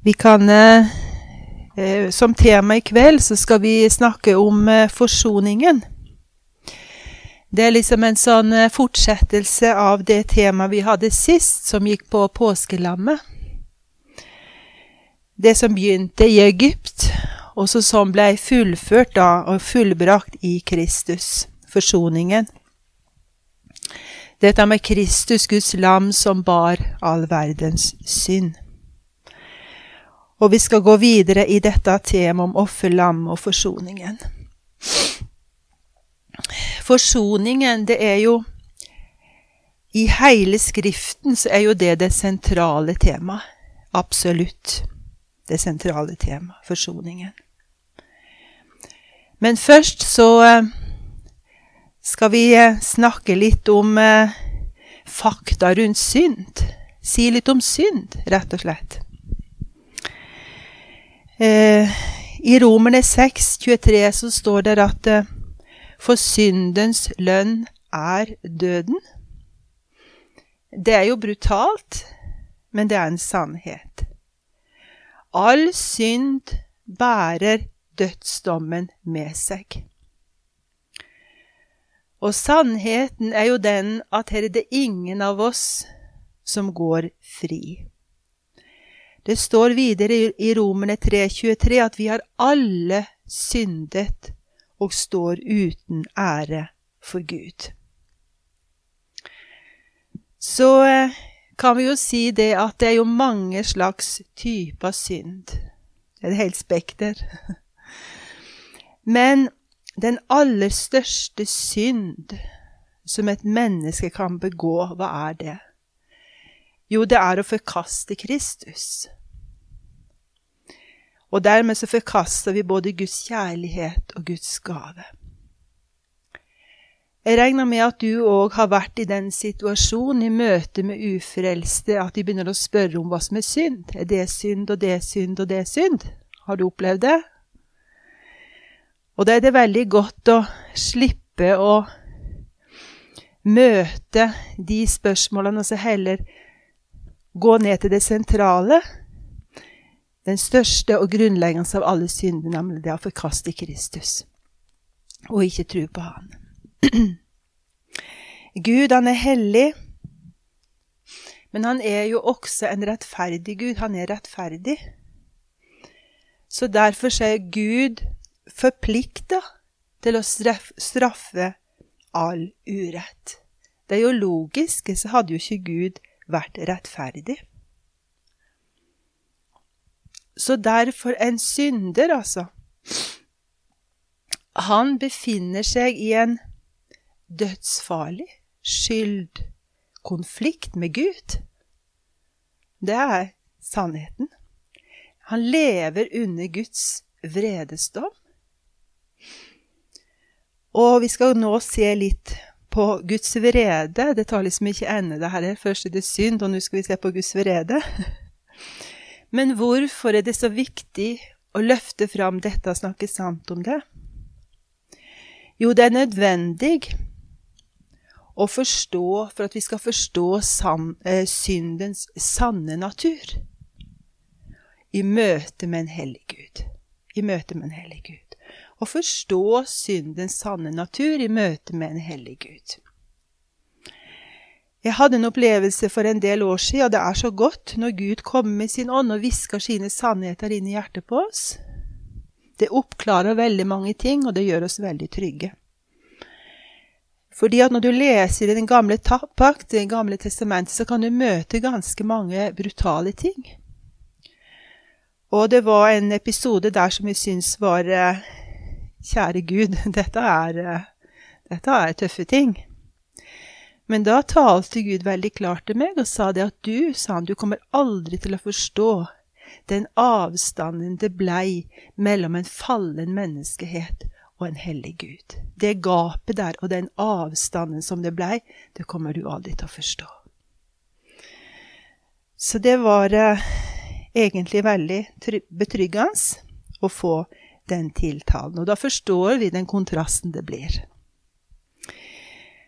Vi kan, som tema i kveld, så skal vi snakke om forsoningen. Det liksom en sånn fortsettelse av det tema vi hadde sist, som gikk på påskelammet. Det som begynte i Egypt, og som ble fullført da, og fullbrakt i Kristus, forsoningen. Dette med Kristus, Guds lam, som bar all verdens synd. Og vi skal gå videre i dette temaet om offerlam og forsoningen. Forsoningen, det er jo, i hele skriften så er jo det sentrale tema. Absolutt. Det sentrale tema, forsoningen. Men først så skal vi snakke litt om fakta rundt synd. Si litt om synd, rett og slett. I Romerne 6:23 så står det at for syndens lønn er døden. Det er jo brutalt, men det er en sannhet. All synd bærer dødsdommen med seg. Og sannheten er jo den at her er det ingen av oss som går fri. Det står videre i Romerne 3:23 at vi har alle syndet og står uten ære for Gud. Så kan vi jo si det at det er jo mange slags typer synd. Det er et helt spekter. Men den aller største synd som et menneske kan begå, hva er det? Jo, det er å forkaste Kristus. Og dermed så forkaster vi både Guds kjærlighet og Guds gave. Jeg regner med at du også har vært i den situasjonen i møte med ufrelste, at de begynner å spørre om hva som er synd. Er det synd, og det er synd, og det er synd? Har du opplevd det? Og da er det veldig godt å slippe å møte de spørsmålene, og så heller gå ned til det sentrale. Den største og grunnleggende av alle synder, nemlig det å forkaste Kristus, og ikke tro på han. Gud, han er hellig, men han er jo også en rettferdig Gud. Han er rettferdig. Så derfor er Gud forpliktet til å straffe all urett. Det er jo logisk, så hadde jo ikke Gud vært rettferdig. Så derfor en synder, altså, han befinner seg i en dødsfarlig skyldkonflikt med Gud. Det er sannheten. Han lever under Guds vredesdom. Og vi skal nå se litt på Guds vrede. Det tar liksom ikke ende det her. Først er det synd, og nå skal vi se på Guds vrede. Men hvorfor er det så viktig å løfte fram dette og snakke sant om det? Jo, det er nødvendig å forstå, for at vi skal forstå syndens sanne natur. I møte med en hellig Gud. I møte med en hellig Gud. Å forstå syndens sanne natur i møte med en hellig Gud. Jeg hadde en opplevelse for en del år siden, og det er så godt når Gud kommer med sin ånd og visker sine sannheter inn i hjertet på oss. Det oppklarer veldig mange ting, og det gjør oss veldig trygge. Fordi at når du leser i den gamle pakt, det gamle testamentet, så kan du møte ganske mange brutale ting. Og det var en episode der som jeg synes var, kjære Gud, dette er tøffe ting. Men da talte Gud veldig klart til meg og sa det at du kommer aldri til å forstå den avstanden det blei mellom en fallen menneskehet og en hellig Gud. Det gapet der og den avstanden som det blei, det kommer du aldri til å forstå. Så det var egentlig veldig betryggende å få den tiltalen. Og da forstår vi den kontrasten det blir.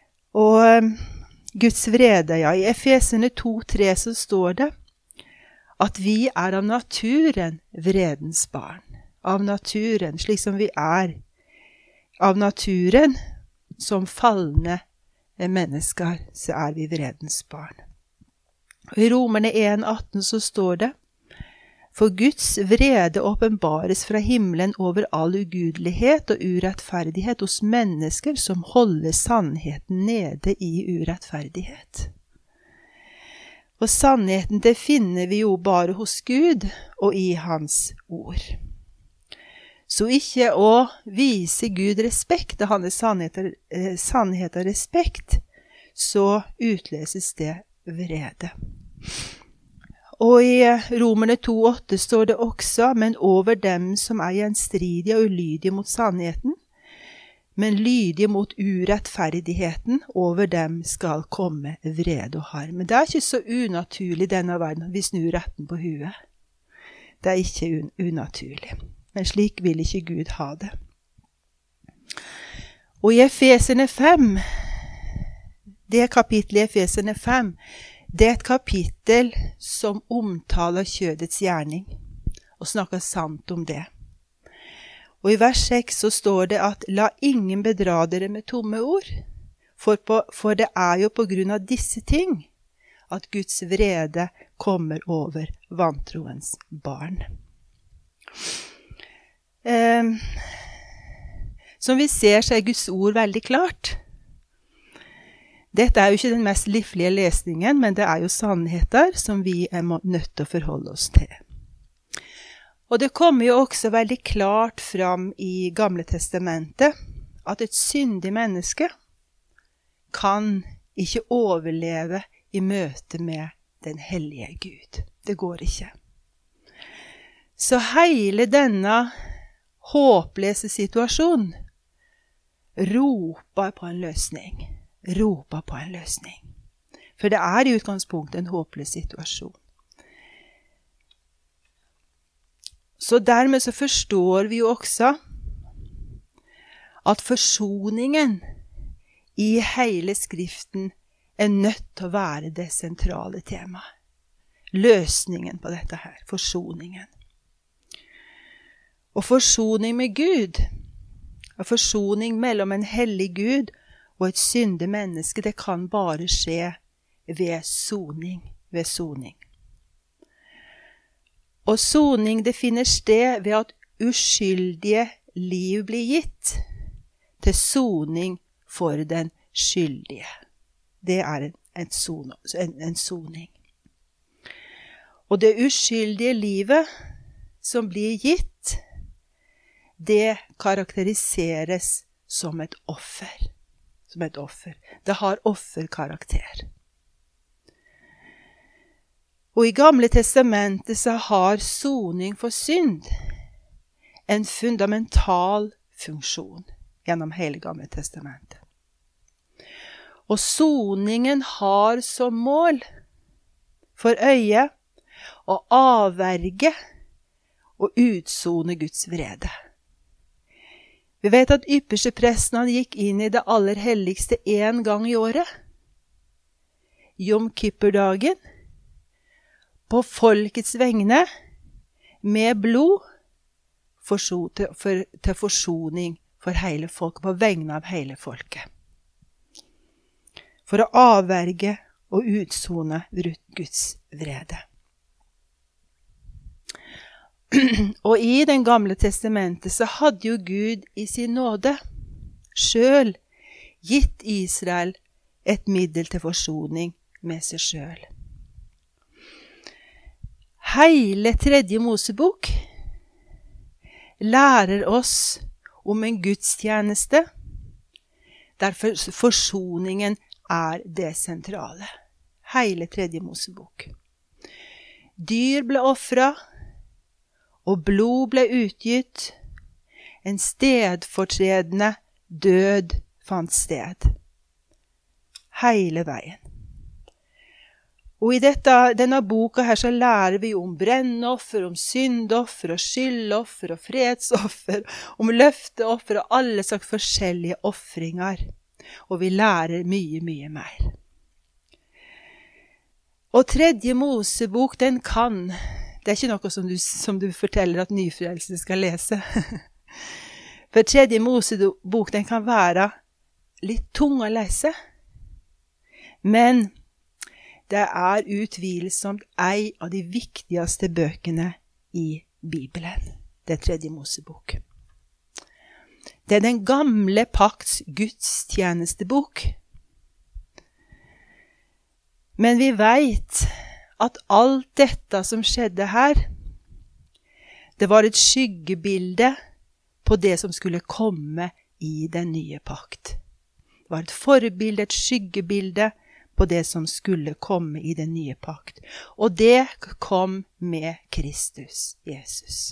Og Guds vrede, ja, i Efeserne 2:3 så står det at vi av naturen vredens barn. Av naturen, slik som vi av naturen, som fallende mennesker, så vi vredens barn. Og i Romerne 1,18 så står det: For Guds vrede åpenbares fra himmelen over all ugudelighet og urettferdighet hos mennesker som holder sannheten nede i urettferdighet. Og sannheten det finner vi jo bare hos Gud og i hans ord. Så ikke å vise Gud respekt, da hans sannhet og respekt, så utleses det vrede. Og i Romerne 2,8 står det også: Men over dem som gjenstridige og ulydige mot sannheten, men lydige mot urettferdigheten, over dem skal komme vrede og harm. Men det ikke så unaturlig i denne verden, vi snur retten på huet. Det ikke unaturlig. Men slik vil ikke Gud ha det. Og i Efeserne 5, det kapittelet i Efeserne 5, det et kapittel som omtaler kjødets gjerning, og snakker sant om det. Og i vers 6 så står det at «La ingen bedra dere med tomme ord, for det jo på grunn av disse ting at Guds vrede kommer over vantroens barn». Som vi ser, så Guds ord veldig klart. Dette jo ikke den mest livlige lesningen, men det jo sannheter som vi nødt til å forholde oss til. Og det kommer jo også veldig klart fram i Gamle Testamentet at et syndig menneske kan ikke overleve i møte med den hellige Gud. Det går ikke. Så hele denne håpløse situasjonen roper på en løsning. Roper på en løsning. For det i utgangspunktet en håpløs situasjon. Så dermed så forstår vi jo også at forsoningen i hele skriften nødt til å være det sentrale temaet. Løsningen på dette her, forsoningen. Og forsoning med Gud, og forsoning mellom en hellig Gud og et syndig menneske, det kan bare skje ved soning, ved soning. Og soning det finner sted ved at uskyldige liv blir gitt til soning for den skyldige. Det en soning. Og det uskyldige livet som blir gitt, det karakteriseres som et offer. Som et offer. Det har offerkarakter. Og i Gamle Testamentet så har soning for synd en fundamental funksjon gjennom hele Gamle Testamentet. Og soningen har som mål for øye å avverge og utsone Guds vrede. Vi vet at ypperste presten han gikk inn i det aller helligste en gang i året. Jom Kippur-dagen. På folkets vegne, med blod, til forsoning for hele folket, på vegne av hele folket. For å avverge og utsone Guds vrede. Og i den gamle testamentet så hadde jo Gud i sin nåde selv gitt Israel et middel til forsoning med seg selv. Hele 3. Mosebok lærer oss om en gudstjeneste der forsoningen det sentrale. Hele 3. Mosebok. Dyr ble offret, og blod ble utgitt. En stedfortredende død fant sted. Hele veien. Og i denne boka her så lærer vi om brennoffer, om syndoffer, og skyldoffer, og fredsoffer, om løfteoffer, og alle slags forskjellige offringer. Og vi lærer mye, mye mer. Og tredje Mosebok, den kan. Det er ikke noe som du forteller at nyfrelste skal lese. For tredje Mosebok, den kan være litt tung å lese. Men det er utvilsomt en av de viktigste bøkene i Bibelen. Det er tredje Mosebok. Det er den gamle pakts gudstjenestebok. Men vi vet at alt dette som skjedde her, det var et skyggebilde på det som skulle komme i den nye pakt. Det var et forbilde, et skyggebilde på det som skulle komme i den nye pakt. Og det kom med Kristus, Jesus.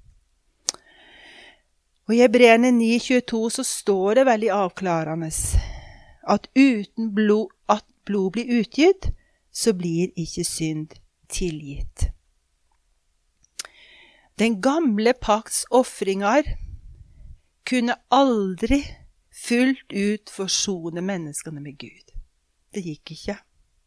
Og i Hebreerne 9:22 så står det veldig avklarende at uten blod blir utgitt, så blir ikke synd tilgitt. Den gamle pakts offringer kunne aldri fullt ut forsone menneskene med Gud. Det gikk ikke.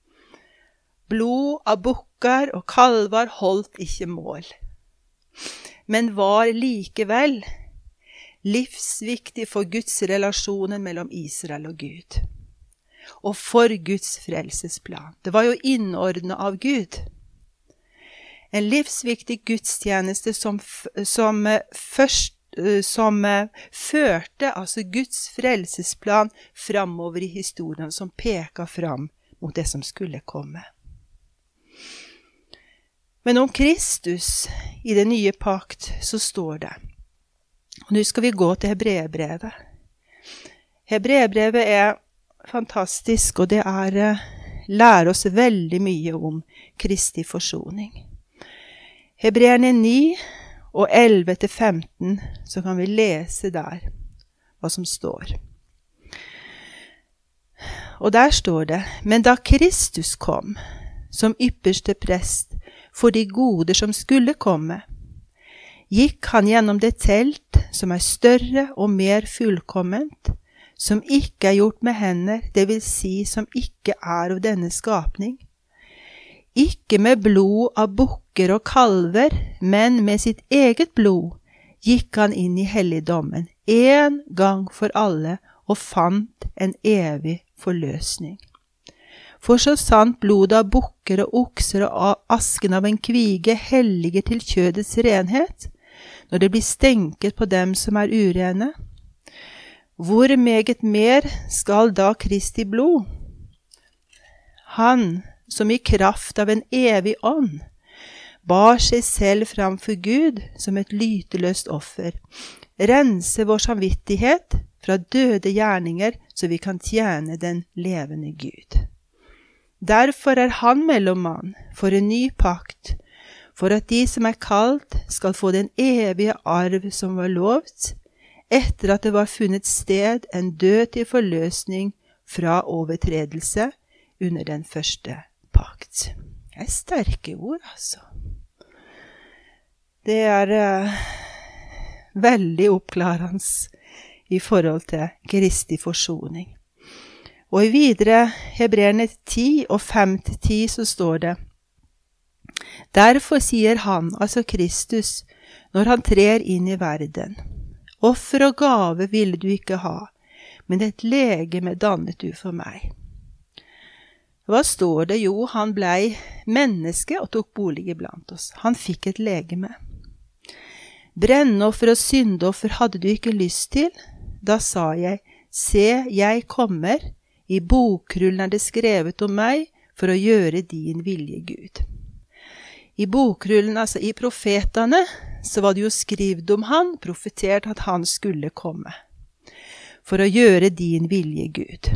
Blod av bukker og kalver holdt ikke mål, men var likevel livsviktig for Guds relasjonen mellom Israel og Gud, og for Guds frelsesplan. Det var jo innordnet av Gud. En livsviktig gudstjeneste som førte altså Guds frelsesplan framover i historien, som peka fram mot det som skulle komme. Men om Kristus i det nye pakt så står det, og nå skal vi gå til Hebreerbrevet. Hebreerbrevet er fantastisk, og det lærer oss veldig mye om Kristi forsoning. Hebreerne 9 og 11-15, så kan vi lese der hva som står. Og der står det, men da Kristus kom som ypperste prest for de goder som skulle komme, gikk han gjennom det telt som er større og mer fullkomment, som ikke er gjort med hender, det vil si som ikke er av denne skapning. Ikke med blod av bukker og kalver, men med sitt eget blod gikk han inn i helligdommen en gang for alle og fant en evig forløsning. For så sant blodet av bukker og okser og asken av en kvige helliger til kjødets renhet, når det blir stenket på dem som er urene, hvor meget mer skal da Kristi blod? Han som i kraft av en evig ånd bar seg selv framfor Gud som et lyteløst offer, rense vår samvittighet fra døde gjerninger så vi kan tjene den levende Gud. Derfor er han mellommann for en ny pakt, for at de som er kalt skal få den evige arv som var lovt, etter at det var funnet sted en død til forløsning fra overtredelse under den første pakt. Det er sterke ord, altså. Det er veldig oppklarende i forhold til Kristi forsoning. Og i videre Hebreerne 10 og 5-10 så står det, derfor sier han, altså Kristus, når han trer inn i verden, offer og gave ville du ikke ha, men et legeme dannet du for meg. Hva står det? Jo, han ble menneske og tok bolig iblant oss. Han fikk et legeme. Brennoffer og syndoffer hadde du ikke lyst til. Da sa jeg, se, jeg kommer, i bokrullen er det skrevet om meg for å gjøre din vilje, Gud. I bokrullen, altså i profetene, så var det jo skrevet om han, profetert at han skulle komme, for å gjøre din vilje, Gud.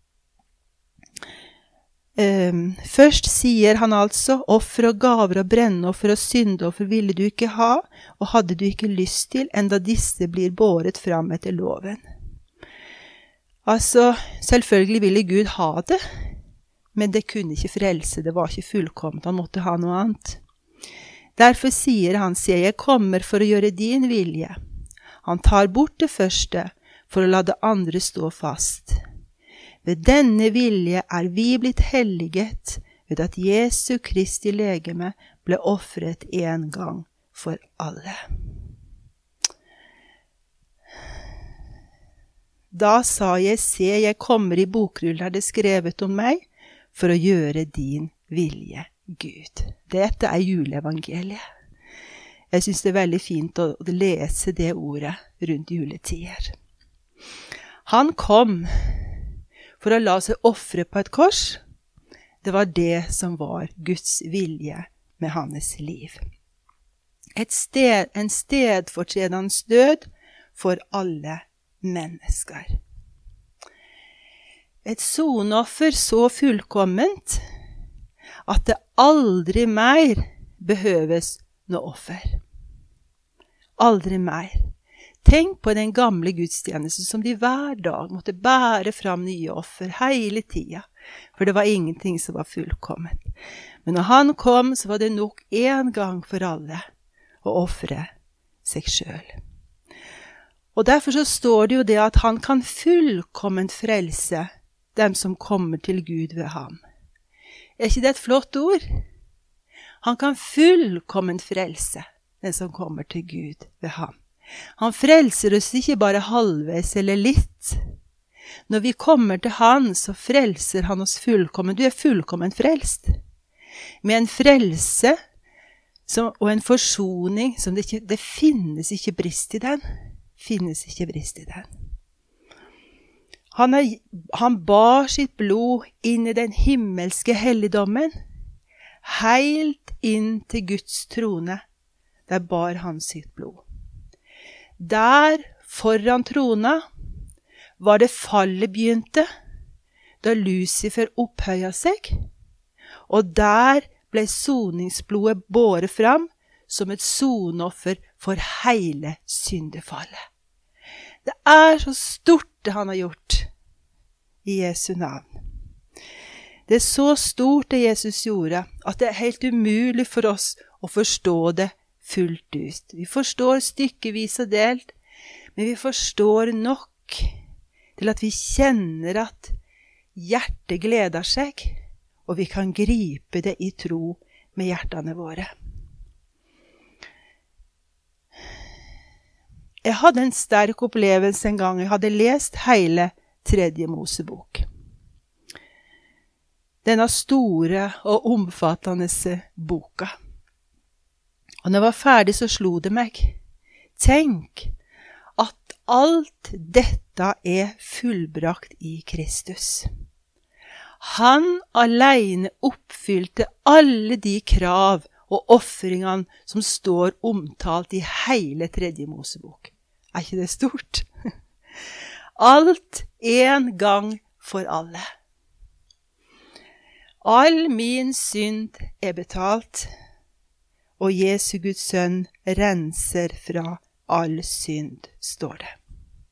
Først sier han altså, offer og gaver og brennoffer og syndoffer ville du ikke ha, og hadde du ikke lyst til, enda disse blir båret fram etter loven. Altså, selvfølgelig ville Gud ha det, men det kunne ikke frelse, det var ikke fullkomment, han måtte ha noe annet. Derfor sier han, se, jeg kommer for å gjøre din vilje. Han tar bort det første for å la det andre stå fast. Ved denne vilje er vi blitt helliget ved at Jesu Kristi legeme ble offret en gang for alle. Da sa jeg, se, jeg kommer i bokrullen, det skrevet om meg, for å gjøre din vilje, Gud. Dette juleevangeliet. Jeg synes det veldig fint å lese det ordet rundt juletider. Han kom for å la seg offre på et kors. Det var det som var Guds vilje med hans liv. En stedfortredende død for alle mennesker. Et sonoffer så fullkomment at det aldri mer behøves noe offer. Aldri mer. Tenk på den gamle gudstjenesten som de hver dag måtte bære fram nye offer hele tida, for det var ingenting som var fullkomment. Men når han kom, så var det nok en gang for alle å offre seg selv. Og derfor så står det jo det at han kan fullkomment frelse dem som kommer til Gud ved ham. Ikke det et flott ord? Han kan fullkomment frelse den som kommer til Gud ved ham. Han frelser oss ikke bare halvveis eller litt. Når vi kommer til han, så frelser han oss fullkomment. Du fullkomment frelst. Med en frelse og en forsoning som det finnes ikke brist i den. Finnes ikke brist i den. Han bar sitt blod inn i den himmelske helligdommen, helt inn til Guds trone. Der bar han sitt blod. Der foran trona var det fallet begynte, da Lucifer opphøya seg, og der ble soningsblodet båret fram som et sonoffer for hele syndefallet. Det så stort det han har gjort i Jesu navn. Det så stort det Jesus gjorde, at det helt umulig for oss å forstå det fullt ut. Vi forstår stykkevis og delt, men vi forstår nok til at vi kjenner at hjertet gleder seg, og vi kan gripe det i tro med hjertene våre. Jeg hadde en sterk opplevelse en gang jeg hadde lest hele 3. Mosebok. Denne store og omfattende boka. Og når jeg var ferdig så slo det meg. Tenk at alt dette fullbrakt i Kristus. Han alene oppfylte alle de krav og offringene som står omtalt i hele 3. Mosebok. Ikke det stort? Alt en gang for alle. All min synd betalt, og Jesu Guds sønn renser fra all synd, står det.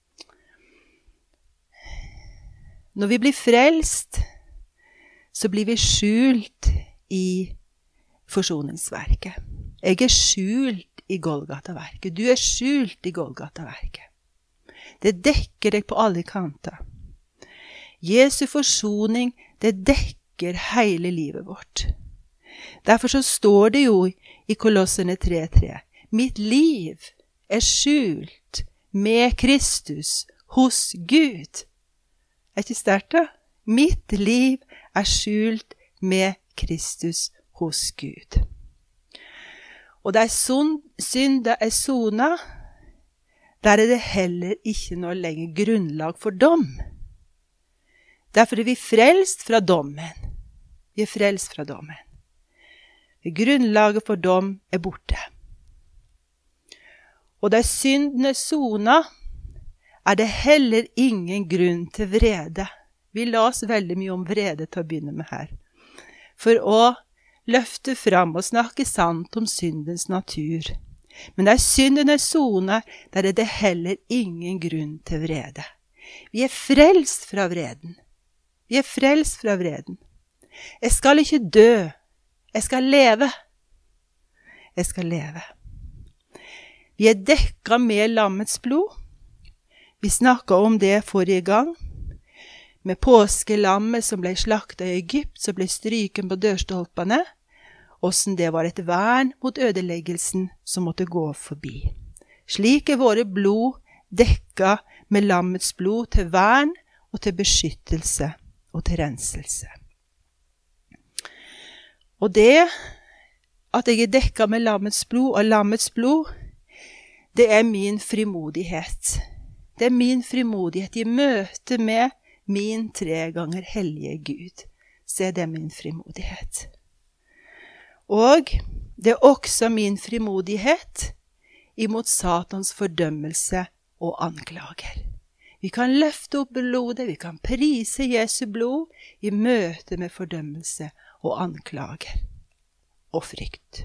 Når vi blir frelst, så blir vi skjult i forsoningsverket. Jeg skjult i Golgata-verket. Du skjult i Golgata-verket. Det dekker deg på alle kanter. Jesu forsoning, det dekker hele livet vårt. Derfor så står det jo i Kolosserne 3:3. Mitt liv skjult med Kristus hos Gud. Ikke sterkt da? Mitt liv skjult med Kristus hos Gud. Og der synd sona, der det heller ikke noe lenger grunnlag for dom. Derfor vi frelst fra dommen. Vi frelst fra dommen. Grunnlaget for dom borte. Og der syndene sona, det heller ingen grunn til vrede. Vi las veldig mye om vrede til å begynne med her. For å løfte fram og snakke sant om syndens natur. Men der syndene soner, der det heller ingen grunn til vrede. Vi frelst fra vreden. Vi frelst fra vreden. Jeg skal ikke dø. Jeg skal leve. Jeg skal leve. Vi dekket med lammets blod. Vi snakket om det forrige gang. med påskelammet som ble slaktet i Egypt, som ble stryken på dørstolpene, hvordan det var et vern mot ødeleggelsen som måtte gå forbi. Slik våre blod dekka med lammets blod til vern og til beskyttelse og til renselse. Og det at jeg dekka med lammets blod, og lammets blod, det min frimodighet. Det min frimodighet i møte med min 3 ganger hellige Gud. Så det min frimodighet. Og det også min frimodighet imot Satans fordømmelse og anklager. Vi kan løfte opp blodet, vi kan prise Jesu blod i møte med fordømmelse og anklager og frykt.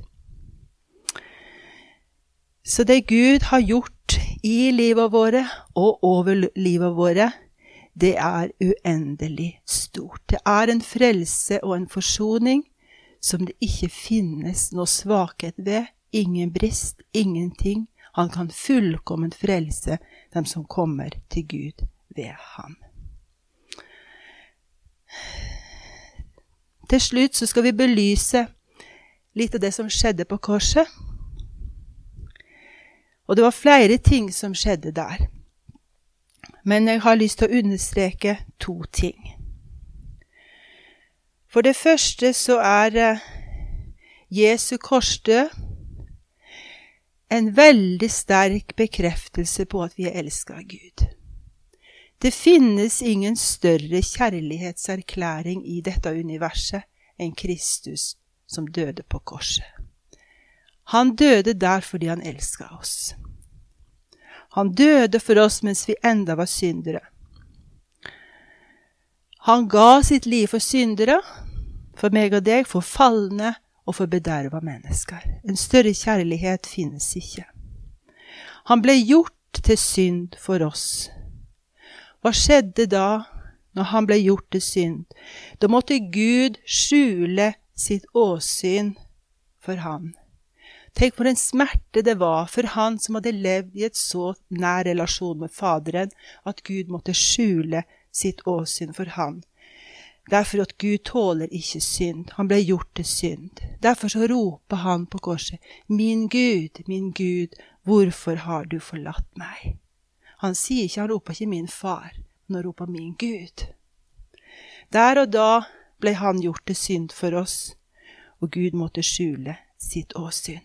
Så det Gud har gjort i livet våre og over livet våre, det uendelig stort. Det en frelse og en forsoning som det ikke finnes noe svakhet ved, ingen brist, ingenting. Han kan fullkomment frelse dem som kommer til Gud ved ham. Til slutt så skal vi belyse litt av det som skjedde på korset. Og det var flere ting som skjedde der. Men jeg har lyst til å understreke 2 ting. For det første så Jesu korsdød en veldig sterk bekreftelse på at vi elsket av Gud. Det finnes ingen større kjærlighetserklæring i dette universet enn Kristus som døde på korset. Han døde der fordi han elsket oss. Han døde for oss mens vi enda var syndere. Han ga sitt liv for syndere, for meg og deg, for falne og for bederva mennesker. En større kjærlighet finnes ikke. Han ble gjort til synd for oss. Hva skjedde da når han ble gjort til synd? Da måtte Gud skjule sitt åsyn for han. Tenk for en smerte det var for han som hadde levd i et så nær relasjon med Faderen, at Gud måtte skjule sitt åsyn for han. Derfor at Gud tåler ikke synd. Han ble gjort til synd. Derfor så roper han på korset, min Gud, hvorfor har du forlatt meg? Han sier ikke, han roper ikke min far, men han roper min Gud. Der og da ble han gjort til synd for oss, og Gud måtte skjule sitt åsyn.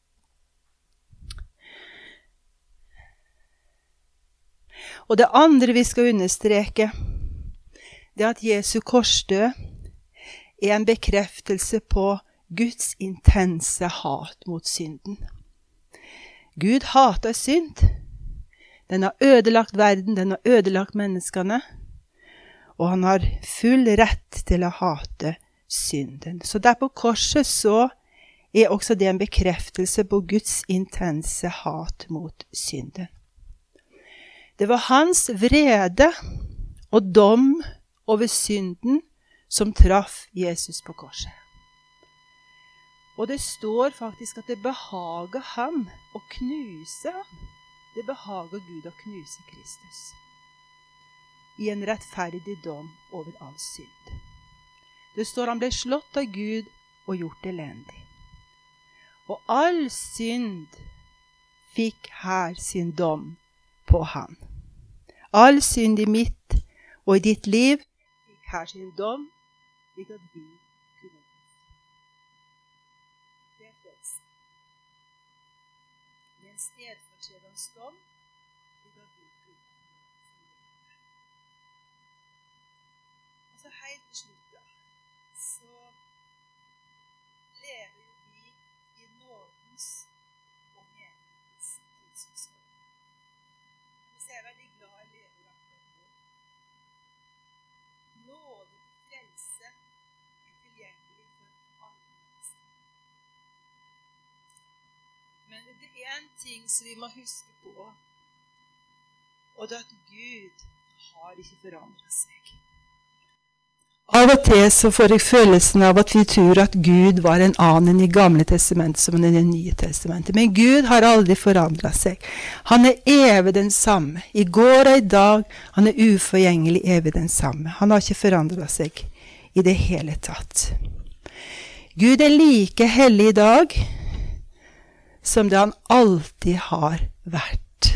Og det andre vi skal understreke, det at Jesu korsdød en bekreftelse på Guds intense hat mot synden. Gud hater synd. Den har ødelagt verden, den har ødelagt menneskene, og han har full rett til å hate synden. Så der på korset så også det en bekreftelse på Guds intense hat mot synden. Det var hans vrede og dom over synden som traff Jesus på korset. Og det står faktisk at det behager ham å knuse ham. Det behager Gud å knuse Kristus i en rettferdig dom over all synd. Det står han ble slått av Gud og gjort elendig. Og all synd fikk her sin dom på han. All synd i mitt og i ditt liv fikk her sin dom, slik at vi kunne. Det frelse. I en stedfortredende dom, slik at vi kunne. Og så helt til slutt da, så lever vi i nådens og menighetens tidsforskjell. Så jeg veldig glad jeg lever akkurat nå. Nåde til frelse tilgjengelig for alle mennesker. Men det en ting som vi må huske på, og det at Gud har ikke forandret seg. Av og til så får jeg følelsen av at vi tror at Gud var en annen i Gamle testamentet som i det Nye testamentet. Men Gud har aldri forandret seg. Han evig den samme. I går og i dag, han uforgjengelig evig den samme. Han har ikke forandret seg i det hele tatt. Gud like hellig i dag som det han alltid har vært.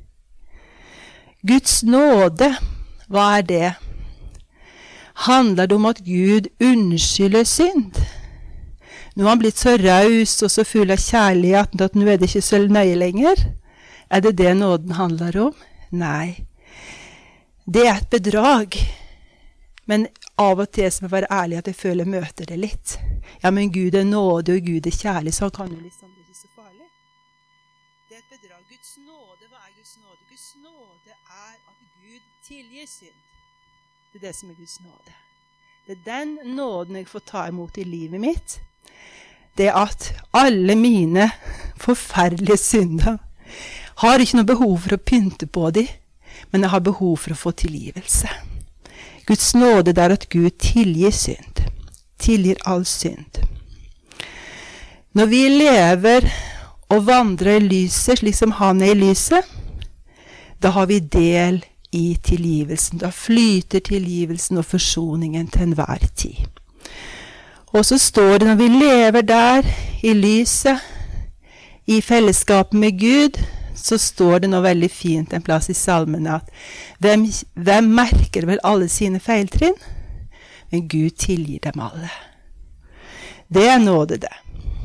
Guds nåde, hva det? Handler det om at Gud unnskylder synd? Nå har han blitt så raus og så full av kjærlighet at nå det ikke så nøye lenger. Det nåden handler om? Nei. Det et bedrag. Men av og til som jeg være ærlig at jeg føler jeg møter det litt. Ja, men Gud nåde og Gud kjærlig, så han kan jo liksom det ikke så farlig. Det et bedrag. Guds nåde, hva Guds nåde? Guds nåde at Gud tilgir synd. Det som Guds nåde. Det den nåden jeg får ta imot i livet mitt. Det at alle mine forferdelige synder har ikke noe behov for å pynte på dem, men jeg har behov for å få tilgivelse. Guds nåde er at Gud tilgir synd. Tilgir all synd. Når vi lever og vandrer i lyset, slik som han i lyset, da har vi del i tilgivelsen. Da flyter tilgivelsen og forsoningen til enhver tid. Og så står det, når vi lever der i lyset, i fellesskapet med Gud, så står det noe veldig fint en plass i salmen at hvem merker vel alle sine feiltrinn? Men Gud tilgir dem alle. Det nåde det.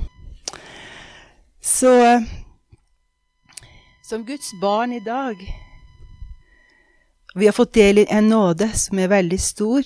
Så som Guds barn i dag, vi har fått del i en nåde som veldig stor.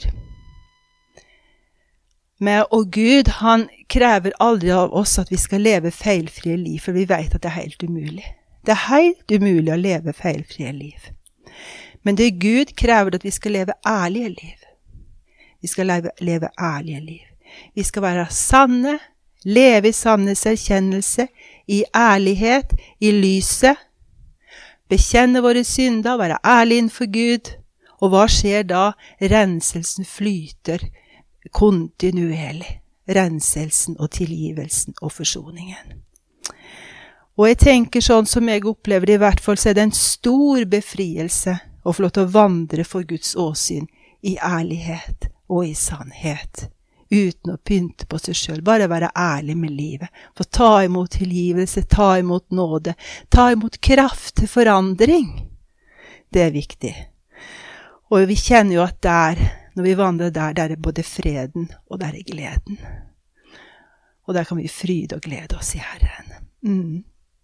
Og Gud, han krever aldri av oss at vi skal leve feilfrie liv, for vi vet at det helt umulig. Det helt umulig å leve feilfrie liv. Men det Gud krever at vi skal leve ærlige liv. Vi skal leve ærlige liv. Vi skal være sanne, leve i sannhetserkjennelse, i ærlighet, i lyset, bekjenne våre synder, være ærlig innenfor Gud. Og hva skjer da? Renselsen flyter kontinuerlig. Renselsen og tilgivelsen og forsoningen. Og jeg tenker sånn som jeg opplever det, i hvert fall så det en stor befrielse å få lov til å vandre for Guds åsyn i ærlighet og i sannhet. Uten å pynte på seg selv, bare være ærlig med livet. Få ta imot tilgivelse, ta imot nåde, ta imot kraft til forandring. Det viktig. Og vi kjenner jo at der, når vi vandrer der både freden og der gleden. Og der kan vi fryde og glede oss i Herren.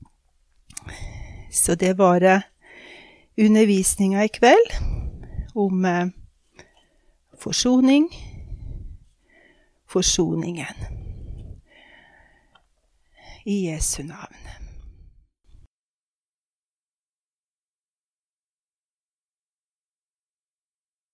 Så det var undervisningen i kveld om forsoningen. I Jesu navn.